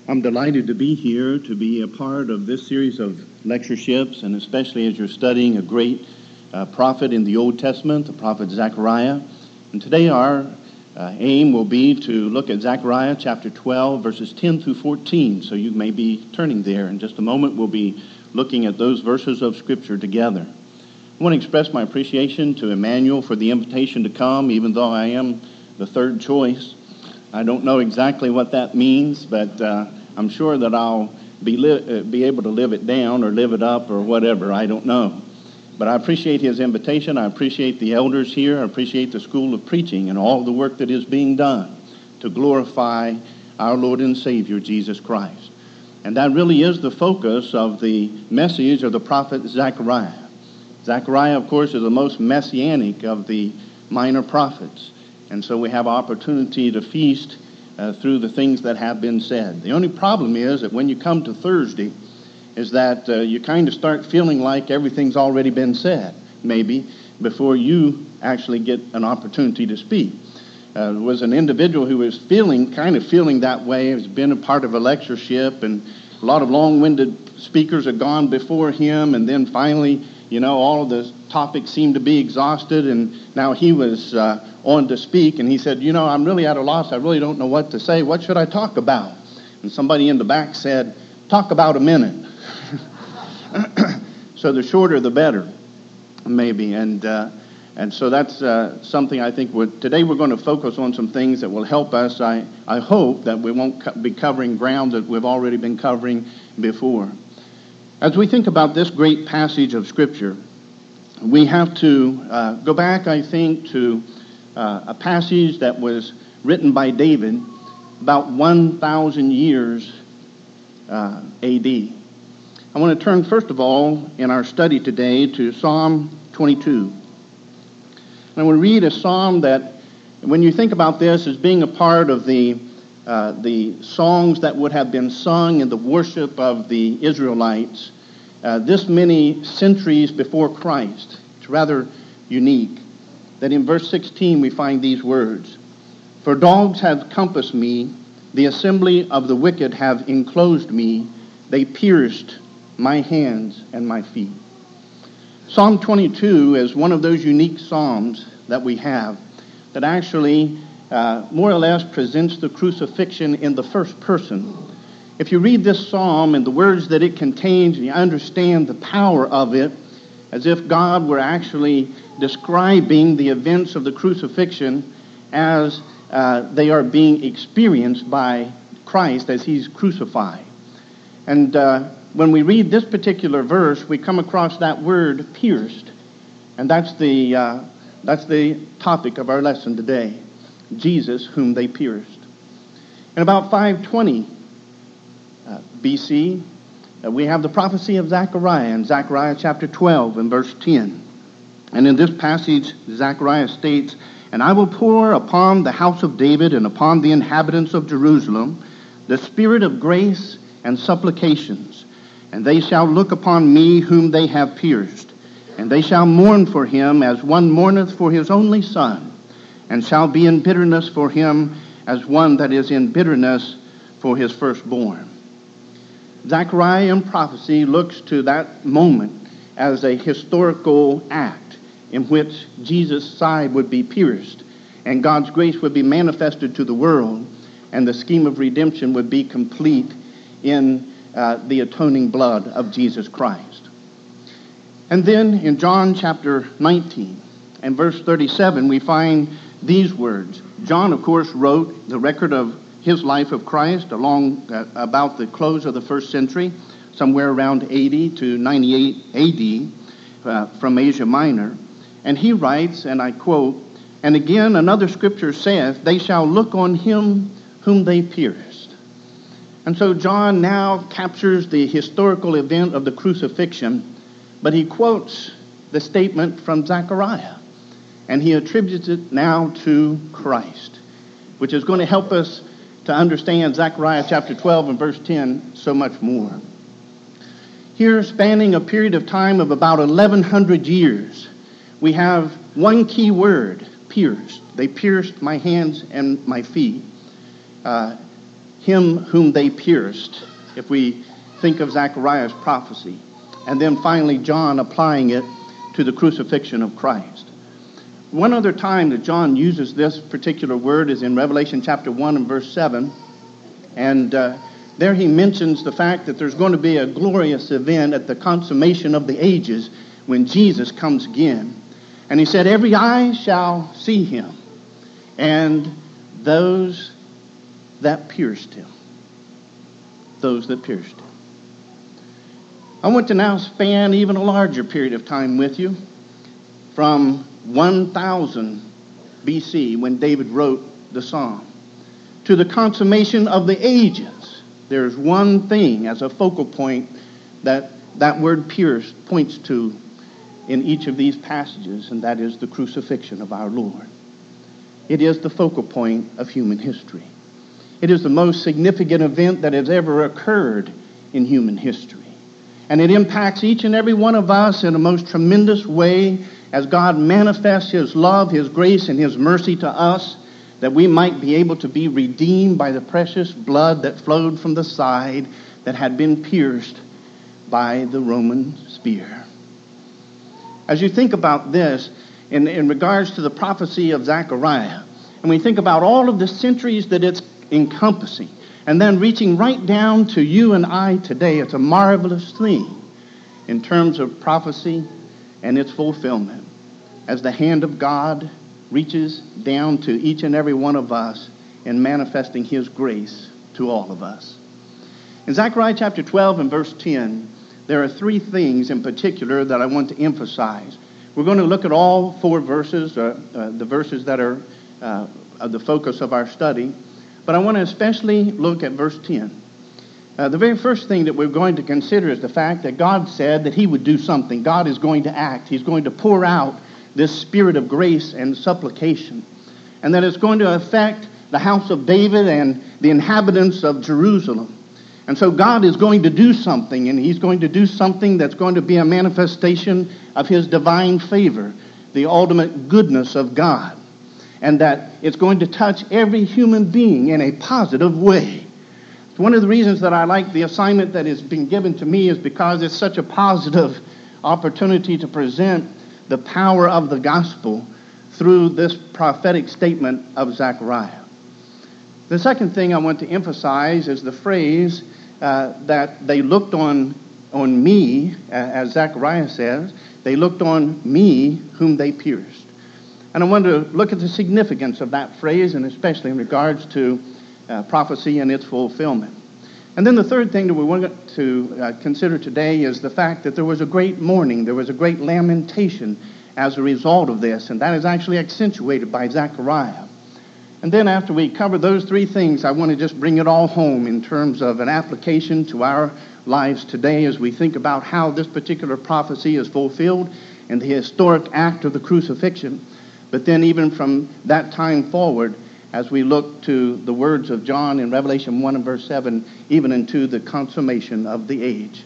I'm delighted to be here, to be a part of this series of lectureships, and especially as you're studying a great prophet in the Old Testament, the prophet Zechariah. And today our aim will be to look at Zechariah chapter 12, verses 10 through 14. So you may be turning there. In just a moment, we'll be looking at those verses of Scripture together. I want to express my appreciation to Emmanuel for the invitation to come, even though I am the third choice. I don't know exactly what that means, but I'm sure that I'll be able to live it down or live it up or whatever. I don't know. But I appreciate his invitation. I appreciate the elders here. I appreciate the School of Preaching and all the work that is being done to glorify our Lord and Savior, Jesus Christ. And that really is the focus of the message of the prophet Zechariah. Zechariah, of course, is the most messianic of the minor prophets. And so we have opportunity to feast through the things that have been said. The only problem is that when you come to Thursday, is that you kind of start feeling like everything's already been said, maybe, before you actually get an opportunity to speak. There was an individual who was kind of feeling that way. He's been a part of a lectureship, and a lot of long-winded speakers have gone before him, and then finally, all of the topics seemed to be exhausted, and now he was on to speak, and he said, I'm really at a loss. I really don't know what to say. What should I talk about? And somebody in the back said, talk about a minute. So the shorter the better, maybe. And so that's something I think today we're going to focus on some things that will help us. I hope that we won't be covering ground that we've already been covering before. As we think about this great passage of Scripture, we have to go back, I think, to a passage that was written by David about 1,000 years A.D. I want to turn, first of all, in our study today to Psalm 22. And I want to read a psalm that, when you think about this as being a part of the songs that would have been sung in the worship of the Israelites, this many centuries before Christ, it's rather unique, that in verse 16 we find these words, "For dogs have compassed me, the assembly of the wicked have enclosed me, they pierced my hands and my feet." Psalm 22 is one of those unique psalms that we have that actually more or less presents the crucifixion in the first person. If you read this psalm and the words that it contains, and you understand the power of it, as if God were actually describing the events of the crucifixion as they are being experienced by Christ as he's crucified. And when we read this particular verse, we come across that word pierced. And that's the topic of our lesson today. Jesus, whom they pierced. In about 520 BC, we have the prophecy of Zechariah in Zechariah chapter 12 and verse 10. And in this passage, Zechariah states, "And I will pour upon the house of David and upon the inhabitants of Jerusalem the spirit of grace and supplications. And they shall look upon me whom they have pierced. And they shall mourn for him as one mourneth for his only son, and shall be in bitterness for him as one that is in bitterness for his firstborn." Zechariah in prophecy looks to that moment as a historical act in which Jesus' side would be pierced and God's grace would be manifested to the world, and the scheme of redemption would be complete in the atoning blood of Jesus Christ. And then in John chapter 19 and verse 37, we find these words. John, of course, wrote the record of his life of Christ along about the close of the first century, somewhere around 80 to 98 A.D. From Asia Minor. And he writes, and I quote, "And again another scripture saith, they shall look on him whom they pierced." And so John now captures the historical event of the crucifixion, but he quotes the statement from Zechariah, and he attributes it now to Christ, which is going to help us to understand Zechariah chapter 12 and verse 10 so much more. Here, spanning a period of time of about 1,100 years, we have one key word, pierced. They pierced my hands and my feet. him whom they pierced, if we think of Zechariah's prophecy. And then finally, John applying it to the crucifixion of Christ. One other time that John uses this particular word is in Revelation chapter 1 and verse 7. And there he mentions the fact that there's going to be a glorious event at the consummation of the ages when Jesus comes again. And he said, every eye shall see him, and those that pierced him. Those that pierced him. I want to now span even a larger period of time with you, from 1000 BC, when David wrote the Psalm, to the consummation of the ages. There's one thing as a focal point that word pierced points to in each of these passages, and that is the crucifixion of our Lord. It is the focal point of human history. It is the most significant event that has ever occurred in human history. And it impacts each and every one of us in a most tremendous way as God manifests his love, his grace, and his mercy to us, that we might be able to be redeemed by the precious blood that flowed from the side that had been pierced by the Roman spear. As you think about this, in regards to the prophecy of Zechariah, and we think about all of the centuries that it's encompassing, and then reaching right down to you and I today, it's a marvelous thing in terms of prophecy and its fulfillment, as the hand of God reaches down to each and every one of us in manifesting his grace to all of us. In Zechariah chapter 12 and verse 10, there are three things in particular that I want to emphasize. We're going to look at all four verses, the verses that are the focus of our study, but I want to especially look at verse 10. The very first thing that we're going to consider is the fact that God said that he would do something. God is going to act. He's going to pour out this spirit of grace and supplication, and that it's going to affect the house of David and the inhabitants of Jerusalem. And so God is going to do something, and he's going to do something that's going to be a manifestation of his divine favor, the ultimate goodness of God, and that it's going to touch every human being in a positive way. One of the reasons that I like the assignment that has been given to me is because it's such a positive opportunity to present the power of the gospel through this prophetic statement of Zechariah. The second thing I want to emphasize is the phrase that they looked on me, as Zechariah says, they looked on me whom they pierced. And I want to look at the significance of that phrase, and especially in regards to prophecy and its fulfillment. And then the third thing that we want to consider today is the fact that there was a great mourning, there was a great lamentation as a result of this, and that is actually accentuated by Zechariah. And then after we cover those three things, I want to just bring it all home in terms of an application to our lives today as we think about how this particular prophecy is fulfilled in the historic act of the crucifixion. But then even from that time forward, as we look to the words of John in Revelation 1 and verse 7, even into the consummation of the age.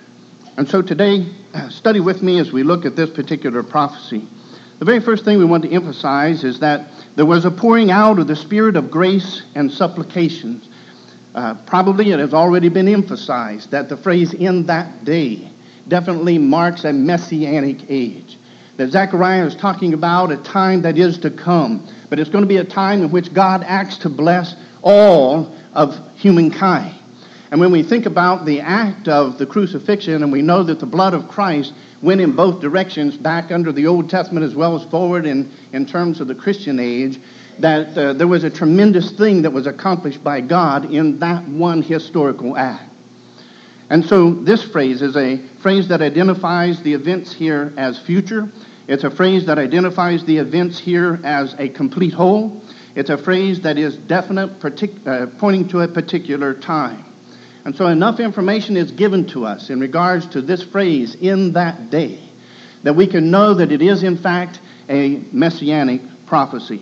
And so today, study with me as we look at this particular prophecy. The very first thing we want to emphasize is that there was a pouring out of the spirit of grace and supplications. Probably it has already been emphasized that the phrase "in that day" definitely marks a messianic age. That Zechariah is talking about a time that is to come, but it's going to be a time in which God acts to bless all of humankind. And when we think about the act of the crucifixion, and we know that the blood of Christ went in both directions, back under the Old Testament as well as forward in terms of the Christian age, that there was a tremendous thing that was accomplished by God in that one historical act. And so this phrase is a phrase that identifies the events here as future. It's a phrase that identifies the events here as a complete whole. It's a phrase that is definite, pointing to a particular time. And so enough information is given to us in regards to this phrase, "in that day," that we can know that it is in fact a messianic prophecy.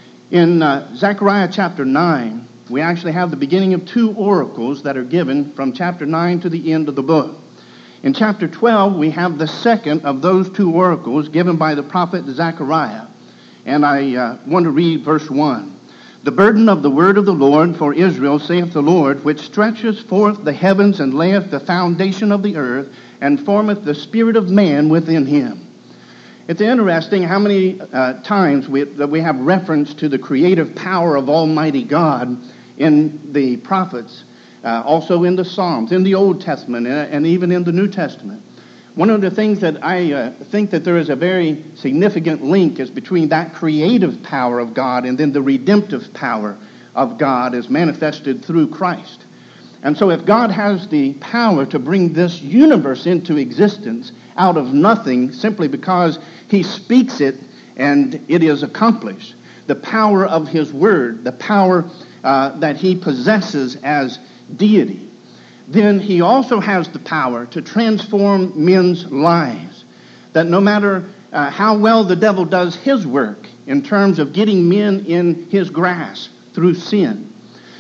In Zechariah chapter 9, we actually have the beginning of two oracles that are given from chapter 9 to the end of the book. In chapter 12, we have the second of those two oracles given by the prophet Zechariah. And I want to read verse 1. The burden of the word of the Lord for Israel, saith the Lord, which stretcheth forth the heavens and layeth the foundation of the earth, and formeth the spirit of man within him. It's interesting how many times that we have reference to the creative power of Almighty God in the prophets, also in the Psalms, in the Old Testament, and even in the New Testament. One of the things that I think that there is a very significant link is between that creative power of God and then the redemptive power of God as manifested through Christ. And so if God has the power to bring this universe into existence out of nothing simply because he speaks it and it is accomplished, the power of his word, the power that he possesses as deity, then he also has the power to transform men's lives. That no matter how well the devil does his work in terms of getting men in his grasp through sin,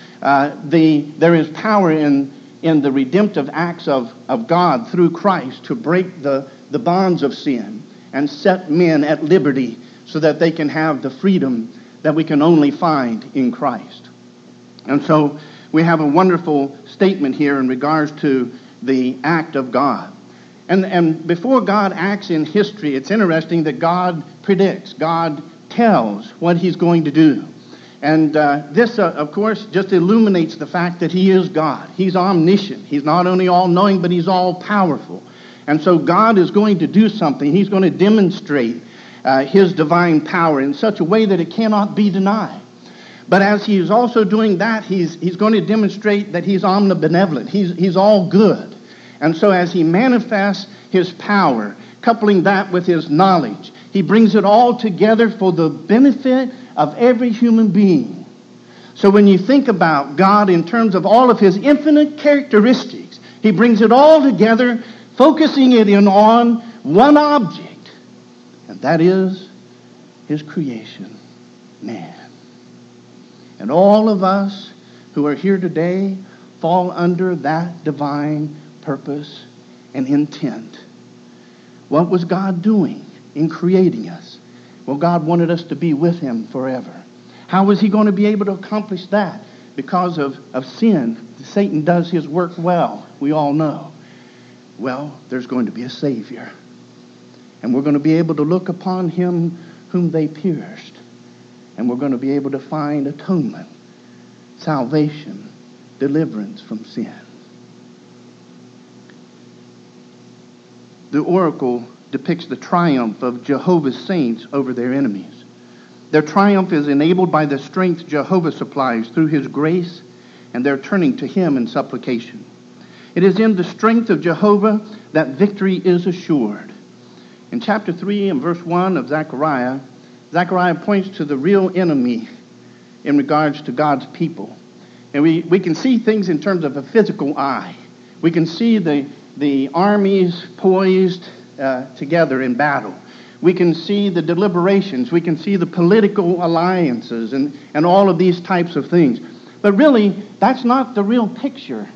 there is power in the redemptive acts of God through Christ to break the bonds of sin and set men at liberty so that they can have the freedom that we can only find in Christ. And so we have a wonderful statement here in regards to the act of God. And before God acts in history, it's interesting that God predicts, God tells what he's going to do. And this, of course, just illuminates the fact that he is God. He's omniscient. He's not only all-knowing, but he's all-powerful. And so God is going to do something. He's going to demonstrate his divine power in such a way that it cannot be denied. But as he is also doing that, he's going to demonstrate that he's omnibenevolent. He's all good. And so as he manifests his power, coupling that with his knowledge, he brings it all together for the benefit of every human being. So when you think about God in terms of all of his infinite characteristics, he brings it all together, focusing it in on one object, and that is his creation, man. And all of us who are here today fall under that divine purpose and intent. What was God doing in creating us? Well, God wanted us to be with him forever. How was he going to be able to accomplish that? Because of sin. Satan does his work well, we all know. Well, there's going to be a Savior. And we're going to be able to look upon him whom they pierced. And we're going to be able to find atonement, salvation, deliverance from sin. The oracle depicts the triumph of Jehovah's saints over their enemies. Their triumph is enabled by the strength Jehovah supplies through his grace, and they're turning to him in supplication. It is in the strength of Jehovah that victory is assured. In chapter 3 and verse 1 of Zechariah, Zechariah points to the real enemy in regards to God's people. And we can see things in terms of a physical eye. We can see the armies poised together in battle. We can see the deliberations. We can see the political alliances and all of these types of things. But really, that's not the real picture.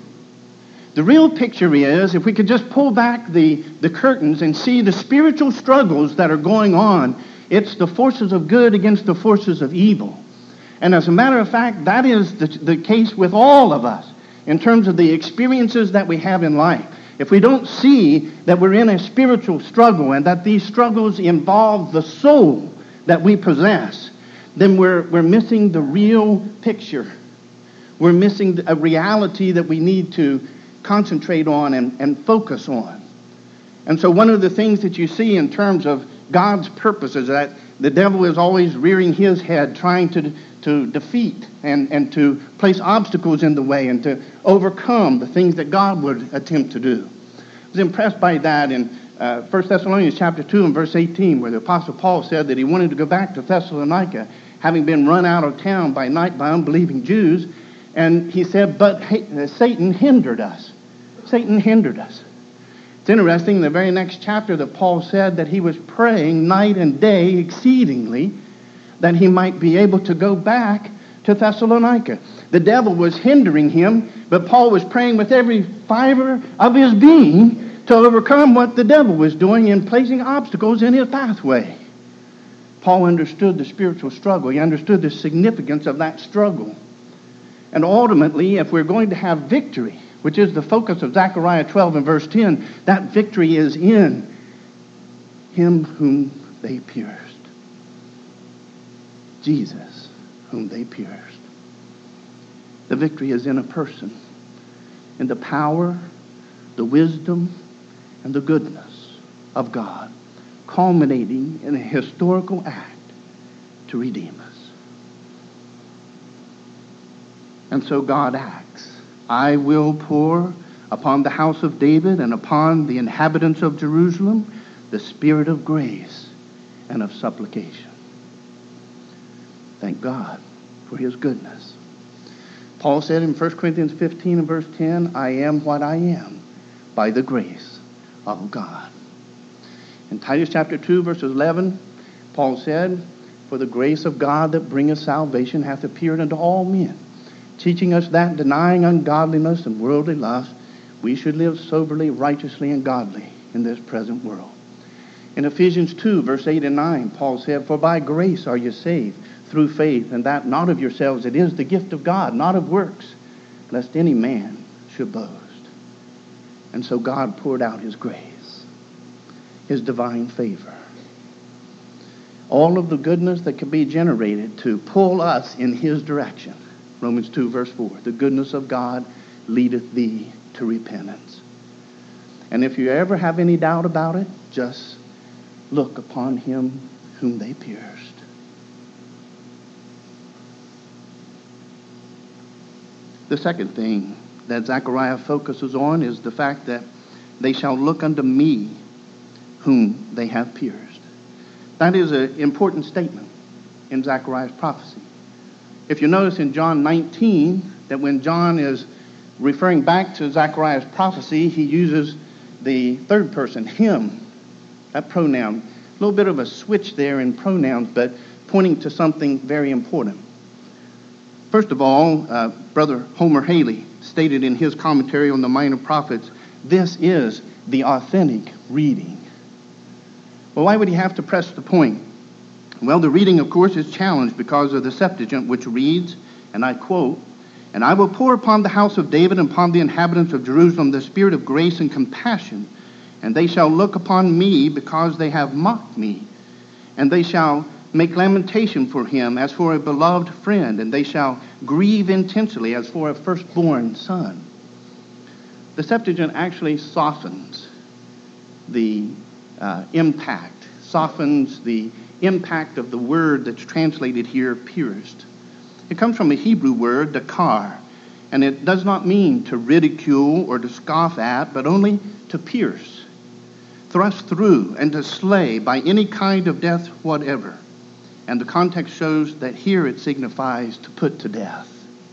The real picture is, if we could just pull back the curtains and see the spiritual struggles that are going on, it's the forces of good against the forces of evil. And as a matter of fact, that is the case with all of us in terms of the experiences that we have in life. If we don't see that we're in a spiritual struggle and that these struggles involve the soul that we possess, then we're missing the real picture. We're missing a reality that we need to concentrate on and focus on. And so one of the things that you see in terms of God's purpose is that the devil is always rearing his head, trying to defeat and to place obstacles in the way and to overcome the things that God would attempt to do. I was impressed by that in 1 Thessalonians chapter 2 and verse 18, where the Apostle Paul said that he wanted to go back to Thessalonica, having been run out of town by night by unbelieving Jews. And he said, but Satan hindered us. Satan hindered us. It's interesting, in the very next chapter that Paul said that he was praying night and day exceedingly that he might be able to go back to Thessalonica. The devil was hindering him, but Paul was praying with every fiber of his being to overcome what the devil was doing in placing obstacles in his pathway. Paul understood the spiritual struggle. He understood the significance of that struggle. And ultimately, if we're going to have victory, which is the focus of Zechariah 12 and verse 10, that victory is in him whom they pierced. Jesus, whom they pierced. The victory is in a person, in the power, the wisdom, and the goodness of God, culminating in a historical act to redeem us. And so God acts. I will pour upon the house of David and upon the inhabitants of Jerusalem the spirit of grace and of supplication. Thank God for his goodness. Paul said in 1 Corinthians 15 and verse 10, I am what I am by the grace of God. In Titus chapter 2 verses 11, Paul said, for the grace of God that bringeth salvation hath appeared unto all men, teaching us that, denying ungodliness and worldly lust, we should live soberly, righteously, and godly in this present world. In Ephesians 2, verse 8 and 9, Paul said, for by grace are you saved, through faith, and that not of yourselves, it is the gift of God, not of works, lest any man should boast. And so God poured out his grace, his divine favor, all of the goodness that could be generated to pull us in his direction. Romans 2, verse 4, the goodness of God leadeth thee to repentance. And if you ever have any doubt about it, just look upon him whom they pierced. The second thing that Zechariah focuses on is the fact that they shall look unto me whom they have pierced. That is an important statement in Zechariah's prophecy. If you notice in John 19, that when John is referring back to Zechariah's prophecy, he uses the third person, him, that pronoun. A little bit of a switch there in pronouns, but pointing to something very important. First of all, Brother Homer Haley stated in his commentary on the Minor Prophets, this is the authentic reading. Well, why would he have to press the point? Well, the reading, of course, is challenged because of the Septuagint, which reads, and I quote, and I will pour upon the house of David and upon the inhabitants of Jerusalem the spirit of grace and compassion, and they shall look upon me because they have mocked me, and they shall make lamentation for him as for a beloved friend, and they shall grieve intensely as for a firstborn son. The Septuagint actually softens the impact, softens the impact of the word that's translated here, pierced. It comes from a Hebrew word, dakar, and it does not mean to ridicule or to scoff at, but only to pierce, thrust through, and to slay by any kind of death whatever. And the context shows that here it signifies to put to death.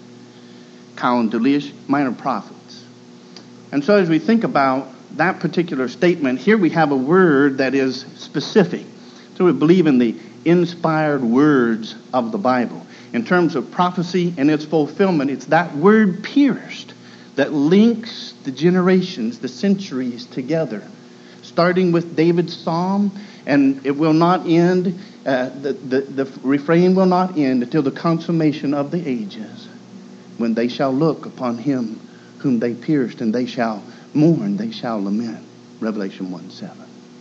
Cowan Delish, Minor Prophets. And so as we think about that particular statement, here we have a word that is specific. So we believe in the inspired words of the Bible. In terms of prophecy and its fulfillment, it's that word pierced that links the generations, the centuries together. Starting with David's psalm, and it will not end, the refrain will not end until the consummation of the ages, when they shall look upon him whom they pierced, and they shall mourn, they shall lament. Revelation 1:7.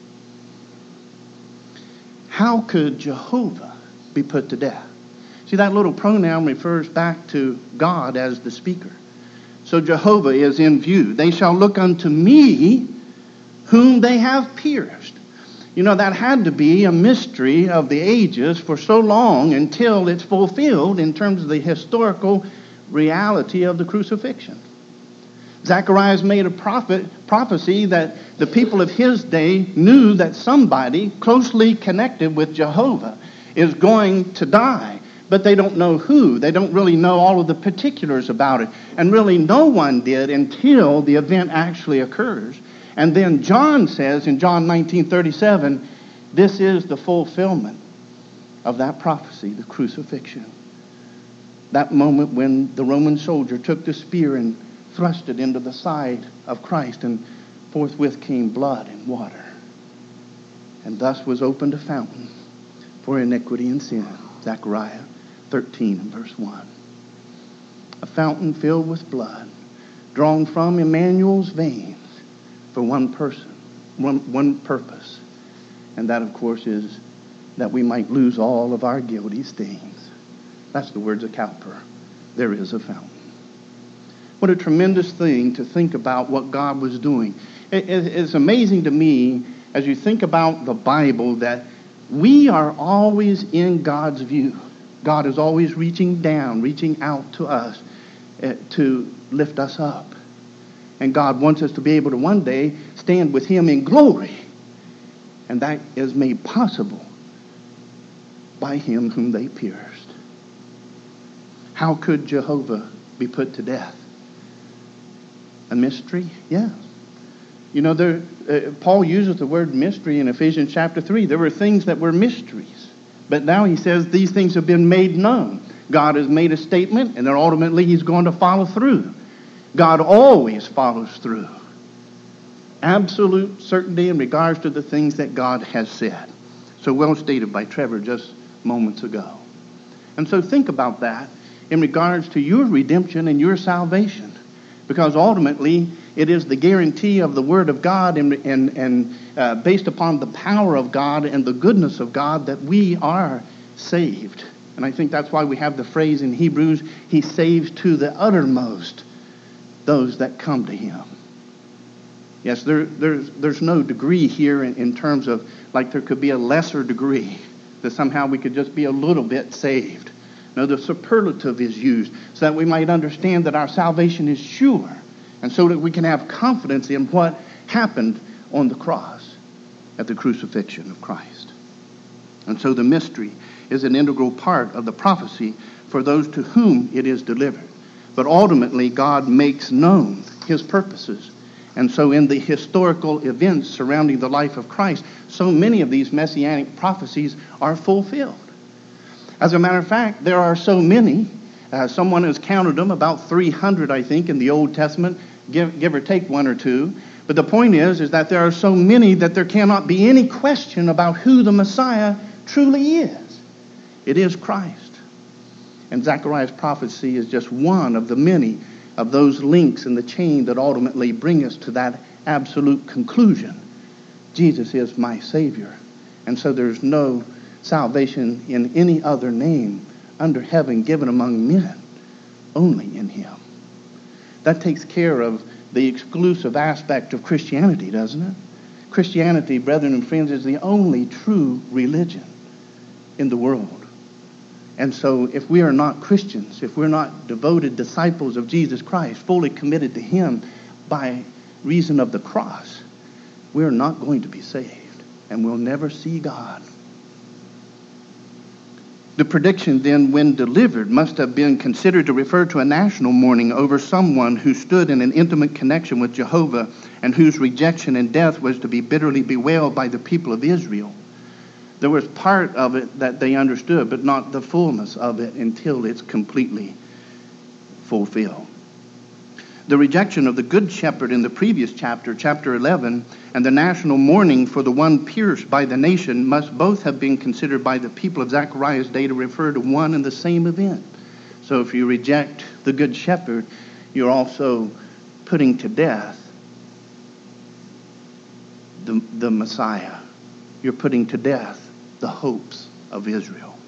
How could Jehovah be put to death? See, that little pronoun refers back to God as the speaker. So Jehovah is in view. They shall look unto me whom they have pierced. You know, that had to be a mystery of the ages for so long until it's fulfilled in terms of the historical reality of the crucifixion. Zechariah made a prophecy that the people of his day knew that somebody closely connected with Jehovah is going to die. But they don't know who. They don't really know all of the particulars about it. And really no one did until the event actually occurs. And then John says in John 19:37, this is the fulfillment of that prophecy, the crucifixion. That moment when the Roman soldier took the spear and thrust it into the side of Christ, and forthwith came blood and water. And thus was opened a fountain for iniquity and sin. Zechariah 13 and verse 1. A fountain filled with blood, drawn from Emmanuel's veins for one person, one purpose. And that, of course, is that we might lose all of our guilty stains. That's the words of Cowper. There is a fountain. What a tremendous thing to think about what God was doing. It's amazing to me as you think about the Bible that we are always in God's view. God is always reaching down, reaching out to us to lift us up. And God wants us to be able to one day stand with Him in glory. And that is made possible by Him whom they pierced. How could Jehovah be put to death? A mystery? Yeah. You know, Paul uses the word mystery in Ephesians chapter 3. There were things that were mysteries. But now he says these things have been made known. God has made a statement, and then ultimately He's going to follow through. God always follows through. Absolute certainty in regards to the things that God has said. So well stated by Trevor just moments ago. And so think about that in regards to your redemption and your salvation. Because ultimately, it is the guarantee of the Word of God and based upon the power of God and the goodness of God that we are saved. And I think that's why we have the phrase in Hebrews, He saves to the uttermost those that come to Him. Yes, there's no degree here in terms of, like there could be a lesser degree, that somehow we could just be a little bit saved. No, the superlative is used so that we might understand that our salvation is sure, and so that we can have confidence in what happened on the cross at the crucifixion of Christ. And so the mystery is an integral part of the prophecy for those to whom it is delivered. But ultimately, God makes known His purposes. And so in the historical events surrounding the life of Christ, so many of these messianic prophecies are fulfilled. As a matter of fact, there are so many. Someone has counted them, about 300, I think, in the Old Testament, give or take one or two. But the point is that there are so many that there cannot be any question about who the Messiah truly is. It is Christ. And Zechariah's prophecy is just one of the many of those links in the chain that ultimately bring us to that absolute conclusion. Jesus is my Savior. And so there's no salvation in any other name under heaven given among men, only in Him. That takes care of the exclusive aspect of Christianity, doesn't it? Christianity, brethren and friends, is the only true religion in the world. And so if we are not Christians, if we're not devoted disciples of Jesus Christ, fully committed to Him by reason of the cross, we're not going to be saved, and we'll never see God. The prediction then, when delivered, must have been considered to refer to a national mourning over someone who stood in an intimate connection with Jehovah and whose rejection and death was to be bitterly bewailed by the people of Israel. There was part of it that they understood, but not the fullness of it until it's completely fulfilled. The rejection of the Good Shepherd in the previous chapter, chapter 11, and the national mourning for the one pierced by the nation must both have been considered by the people of Zechariah's day to refer to one and the same event. So if you reject the Good Shepherd, you're also putting to death the Messiah. You're putting to death the hopes of Israel.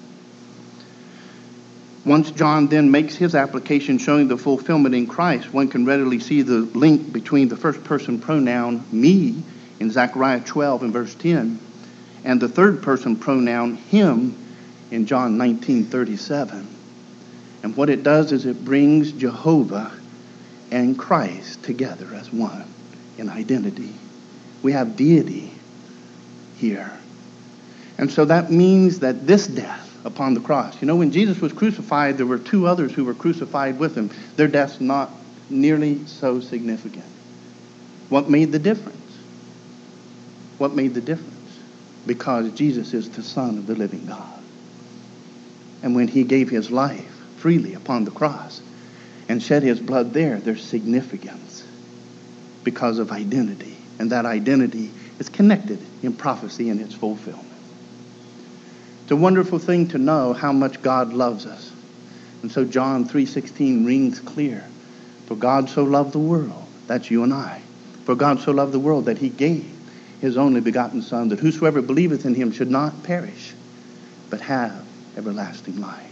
Once John then makes his application showing the fulfillment in Christ, one can readily see the link between the first person pronoun me in Zechariah 12 and verse 10 and the third person pronoun him in John 19:37. And what it does is it brings Jehovah and Christ together as one in identity. We have deity here. And so that means that this death upon the cross, you know, when Jesus was crucified, there were two others who were crucified with him. Their death's not nearly so significant. What made the difference? What made the difference? Because Jesus is the Son of the living God. And when He gave His life freely upon the cross and shed His blood there's significance because of identity. And that identity is connected in prophecy and its fulfillment. It's a wonderful thing to know how much God loves us. And so John 3:16 rings clear. For God so loved the world, that's you and I. For God so loved the world that he gave his only begotten Son, that whosoever believeth in him should not perish, but have everlasting life.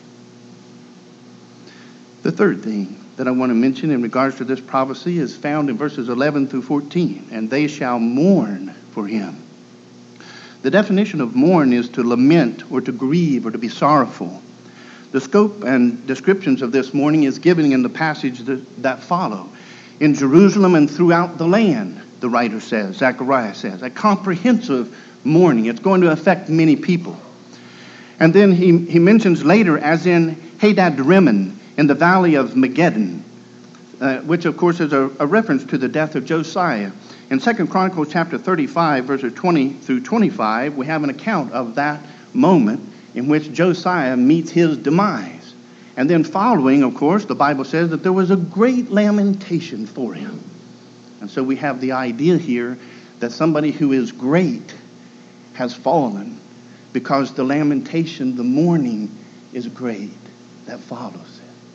The third thing that I want to mention in regards to this prophecy is found in verses 11 through 14. And they shall mourn for him. The definition of mourn is to lament or to grieve or to be sorrowful. The scope and descriptions of this mourning is given in the passage that follow. In Jerusalem and throughout the land, the writer says, Zechariah says, a comprehensive mourning. It's going to affect many people. And then he mentions later, as in Hadad Rimmon, in the valley of Megiddon, which of course is a reference to the death of Josiah. In 2 Chronicles chapter 35, verses 20 through 25, we have an account of that moment in which Josiah meets his demise. And then following, of course, the Bible says that there was a great lamentation for him. And so we have the idea here that somebody who is great has fallen because the lamentation, the mourning, is great that follows it.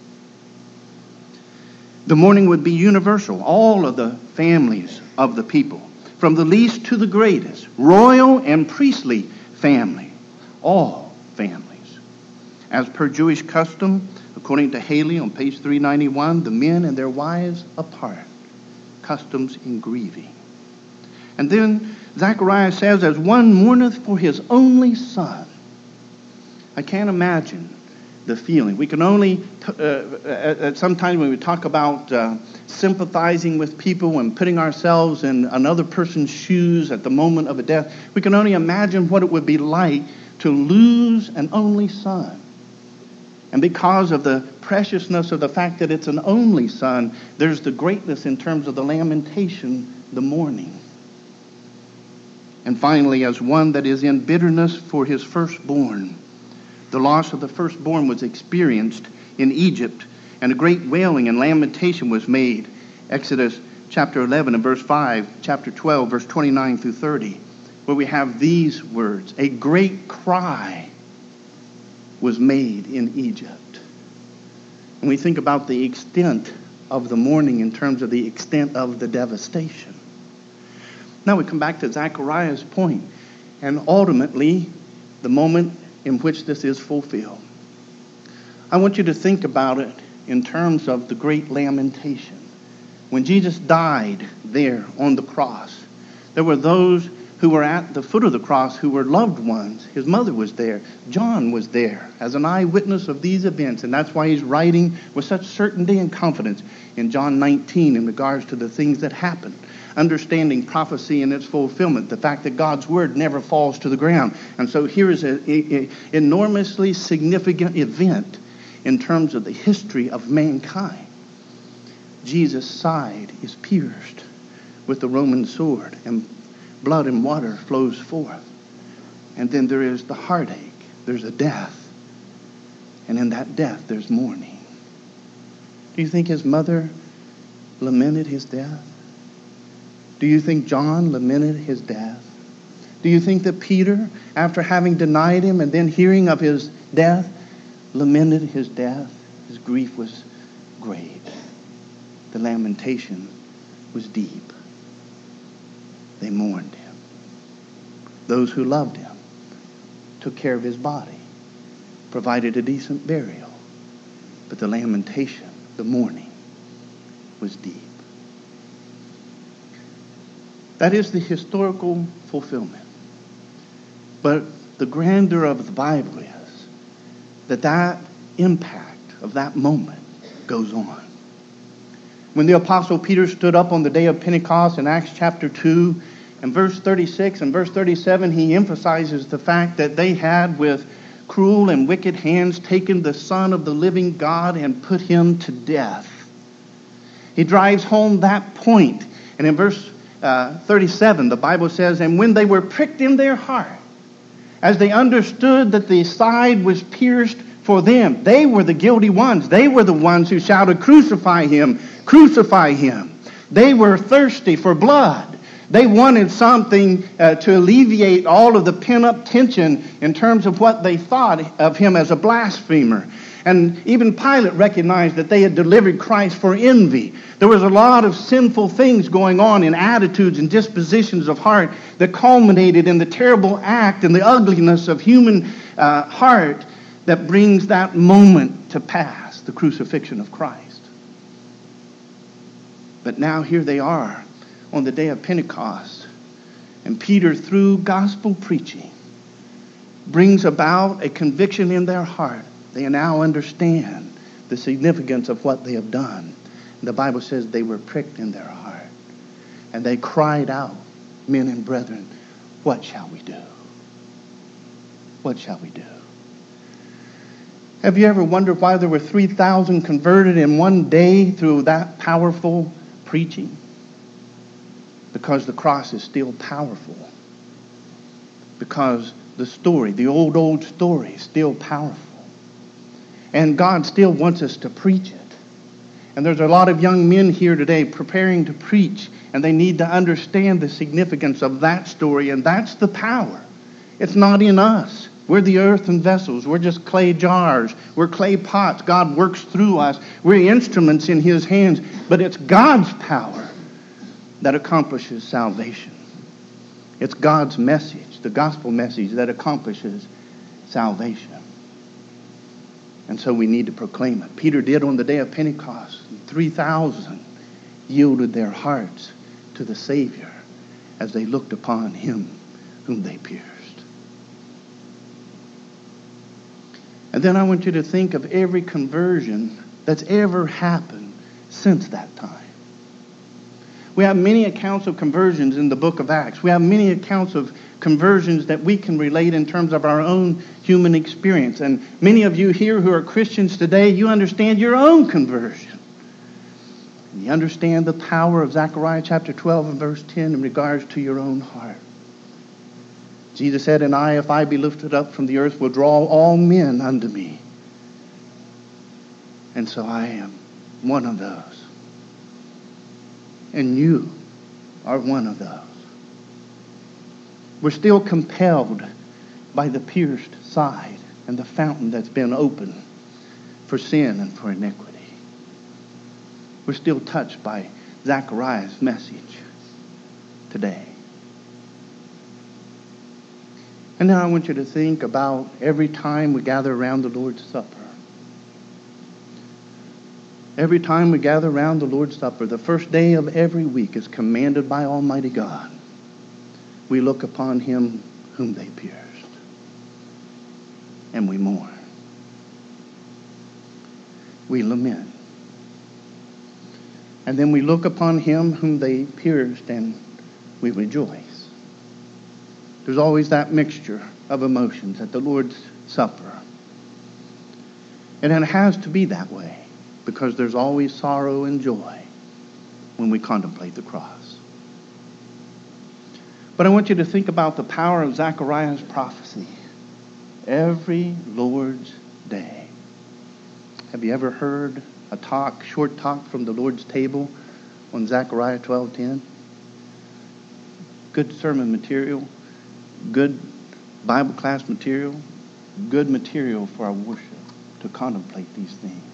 The mourning would be universal. All of the families of the people, from the least to the greatest, royal and priestly family, all families. As per Jewish custom, according to Haley on page 391, the men and their wives apart, customs in grieving. And then Zechariah says, as one mourneth for his only son. I can't imagine the feeling. We can only, sometimes when we talk about sympathizing with people and putting ourselves in another person's shoes at the moment of a death, we can only imagine what it would be like to lose an only son. And because of the preciousness of the fact that it's an only son, there's the greatness in terms of the lamentation, the mourning. And finally, as one that is in bitterness for his firstborn. The loss of the firstborn was experienced in Egypt, and a great wailing and lamentation was made. Exodus chapter 11 and verse 5, chapter 12, verse 29 through 30, where we have these words, a great cry was made in Egypt. And we think about the extent of the mourning in terms of the extent of the devastation. Now we come back to Zechariah's point, and ultimately the moment in which this is fulfilled. I want you to think about it in terms of the great lamentation. When Jesus died there on the cross, there were those who were at the foot of the cross who were loved ones. His mother was there. John was there as an eyewitness of these events, and that's why he's writing with such certainty and confidence in John 19 in regards to the things that happened. Understanding prophecy in its fulfillment, the fact that God's word never falls to the ground. And so here is an enormously significant event in terms of the history of mankind. Jesus' side is pierced with the Roman sword, and blood and water flows forth. And then there is the heartache, there's a death, and in that death there's mourning. Do you think his mother lamented his death? Do you think John lamented his death? Do you think that Peter, after having denied him and then hearing of his death, lamented his death? His grief was great. The lamentation was deep. They mourned him. Those who loved him took care of his body, provided a decent burial. But the lamentation, the mourning, was deep. That is the historical fulfillment. But the grandeur of the Bible is that impact of that moment goes on. When the Apostle Peter stood up on the day of Pentecost in Acts chapter 2, in verse 36 and verse 37, he emphasizes the fact that they had with cruel and wicked hands taken the Son of the living God and put him to death. He drives home that point. And in verse 37, the Bible says, and when they were pricked in their heart, as they understood that the side was pierced for them, they were the guilty ones. They were the ones who shouted, crucify him, crucify him. They were thirsty for blood. They wanted something to alleviate all of the pent-up tension in terms of what they thought of him as a blasphemer. And even Pilate recognized that they had delivered Christ for envy. There was a lot of sinful things going on in attitudes and dispositions of heart that culminated in the terrible act and the ugliness of human heart that brings that moment to pass, the crucifixion of Christ. But now here they are on the day of Pentecost. And Peter, through gospel preaching, brings about a conviction in their heart. They now understand the significance of what they have done. And the Bible says they were pricked in their heart. And they cried out, men and brethren, what shall we do? What shall we do? Have you ever wondered why there were 3,000 converted in one day through that powerful preaching? Because the cross is still powerful. Because the story, the old story, is still powerful. And God still wants us to preach it. And there's a lot of young men here today preparing to preach, and they need to understand the significance of that story, and that's the power. It's not in us. We're the earthen vessels. We're just clay jars. We're clay pots. God works through us. We're instruments in His hands. But it's God's power that accomplishes salvation. It's God's message, the gospel message, that accomplishes salvation. And so we need to proclaim it. Peter did on the day of Pentecost. 3,000 yielded their hearts to the Savior as they looked upon Him whom they pierced. And then I want you to think of every conversion that's ever happened since that time. We have many accounts of conversions in the book of Acts. We have many accounts of conversions that we can relate in terms of our own human experience. And many of you here who are Christians today, you understand your own conversion. And you understand the power of Zechariah chapter 12 and verse 10 in regards to your own heart. Jesus said, and I, if I be lifted up from the earth, will draw all men unto me. And so I am one of those. And you are one of those. We're still compelled by the pierced side and the fountain that's been opened for sin and for iniquity. We're still touched by Zechariah's message today. And now I want you to think about every time we gather around the Lord's Supper. Every time we gather around the Lord's Supper, the first day of every week is commanded by Almighty God. We look upon Him whom they pierced. And we mourn. We lament. And then we look upon Him whom they pierced and we rejoice. There's always that mixture of emotions at the Lord's Supper. And it has to be that way because there's always sorrow and joy when we contemplate the cross. But I want you to think about the power of Zechariah's prophecy. Every Lord's Day. Have you ever heard a short talk from the Lord's table on Zechariah 12:10? Good sermon material. Good Bible class material, good material for our worship to contemplate these things.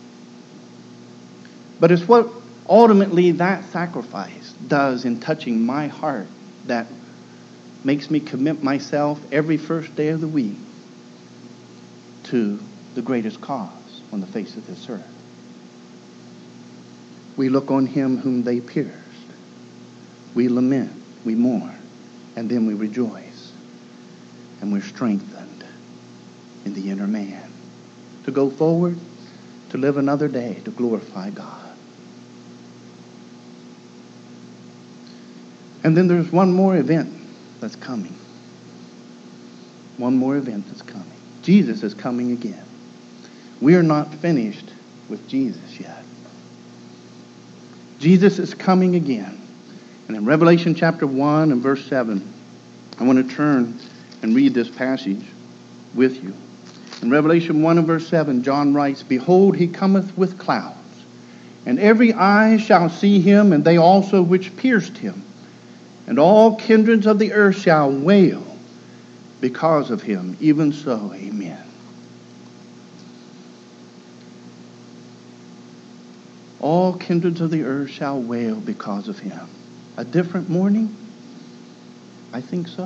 But it's what ultimately that sacrifice does in touching my heart that makes me commit myself every first day of the week to the greatest cause on the face of this earth. We look on Him whom they pierced. We lament, we mourn, and then we rejoice. And we're strengthened in the inner man to go forward, to live another day, to glorify God. And then there's one more event that's coming. One more event that's coming. Jesus is coming again. We are not finished with Jesus yet. Jesus is coming again. And in Revelation chapter 1 and verse 7, I want to turn and read this passage with you. In Revelation 1 and verse 7, John writes, behold, He cometh with clouds, and every eye shall see Him, and they also which pierced Him, and all kindreds of the earth shall wail because of him. Even so, amen. All kindreds of the earth shall wail because of him. A different mourning? I think so.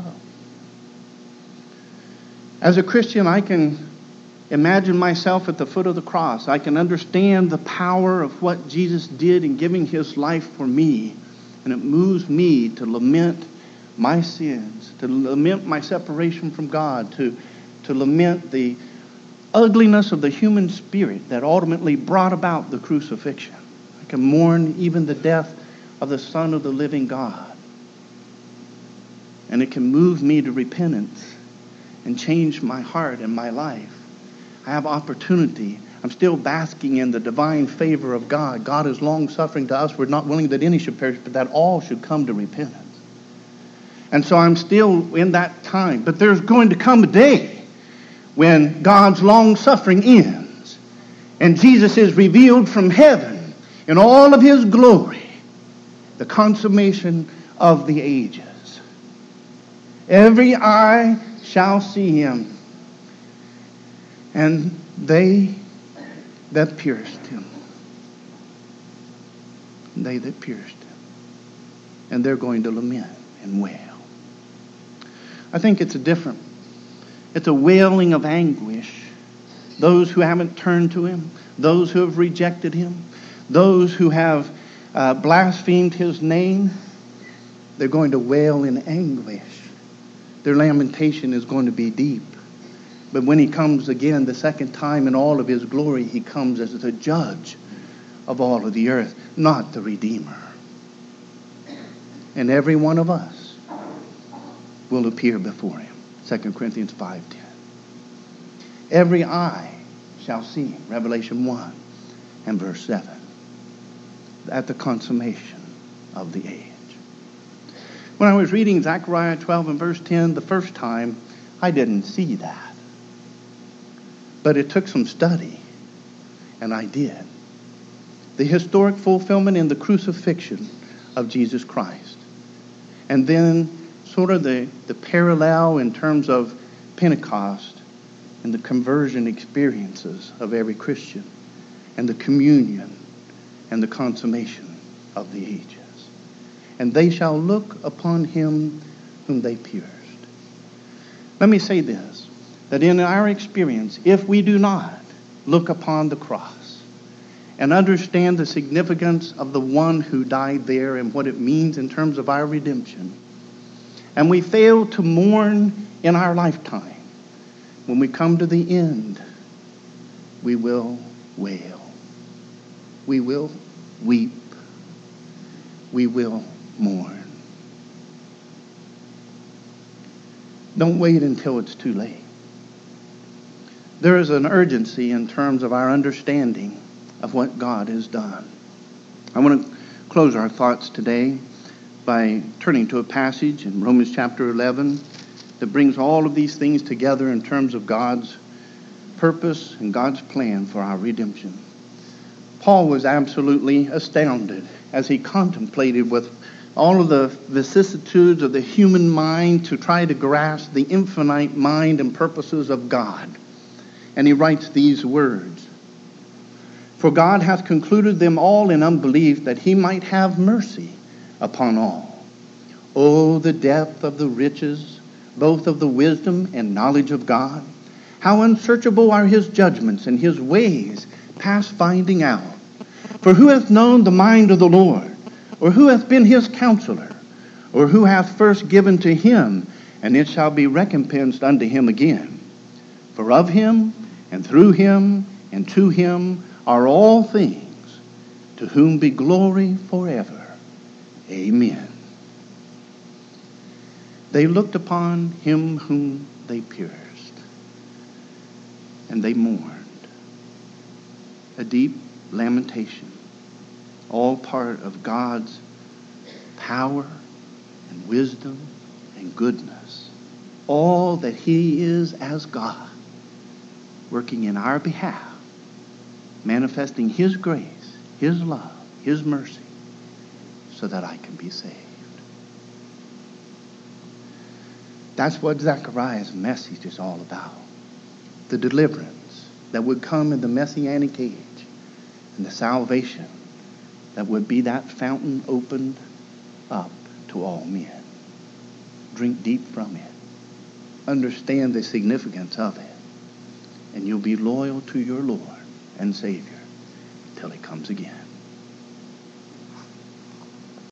As a Christian, I can imagine myself at the foot of the cross. I can understand the power of what Jesus did in giving his life for me. And it moves me to lament my sins, to lament my separation from God, to lament the ugliness of the human spirit that ultimately brought about the crucifixion. I can mourn even the death of the Son of the living God. And it can move me to repentance and change my heart and my life. I have opportunity. I'm still basking in the divine favor of God. God is long-suffering to us. We're not willing that any should perish, but that all should come to repentance. And so I'm still in that time. But there's going to come a day when God's long-suffering ends and Jesus is revealed from heaven in all of his glory, the consummation of the ages. Every eye shall see him, and they that pierced him. They that pierced him. And they're going to lament and wail. I think it's a wailing of anguish. Those who haven't turned to him, those who have rejected him, those who have blasphemed his name, they're going to wail in anguish. Their lamentation is going to be deep. But when he comes again the second time in all of his glory, he comes as the judge of all of the earth, not the Redeemer. And every one of us will appear before him. 2 Corinthians 5:10. Every eye shall see him. Revelation 1 and verse 7. At the consummation of the age. When I was reading Zechariah 12 and verse 10 the first time, I didn't see that. But it took some study, and I did. The historic fulfillment in the crucifixion of Jesus Christ. And then sort of the parallel in terms of Pentecost and the conversion experiences of every Christian and the communion and the consummation of the ages. And they shall look upon him whom they pierced. Let me say this, that in our experience, if we do not look upon the cross and understand the significance of the one who died there and what it means in terms of our redemption, and we fail to mourn in our lifetime, when we come to the end, we will wail. We will weep. We will mourn. Don't wait until it's too late. There is an urgency in terms of our understanding of what God has done. I want to close our thoughts today by turning to a passage in Romans chapter 11 that brings all of these things together in terms of God's purpose and God's plan for our redemption. Paul was absolutely astounded as he contemplated with all of the vicissitudes of the human mind to try to grasp the infinite mind and purposes of God. And he writes these words, "For God hath concluded them all in unbelief, that he might have mercy upon all. Oh, the depth of the riches, both of the wisdom and knowledge of God. How unsearchable are his judgments, and his ways past finding out. For who hath known the mind of the Lord? Or who hath been his counselor? Or who hath first given to him, and it shall be recompensed unto him again? For of him, and through him, and to him are all things, to whom be glory forever. Amen." They looked upon him whom they pierced, and they mourned. A deep lamentation, all part of God's power and wisdom and goodness. All that he is as God, working in our behalf, manifesting his grace, his love, his mercy, so that I can be saved. That's what Zechariah's message is all about. The deliverance that would come in the Messianic age, and the salvation that would be that fountain opened up to all men. Drink deep from it. Understand the significance of it. And you'll be loyal to your Lord and Savior till He comes again.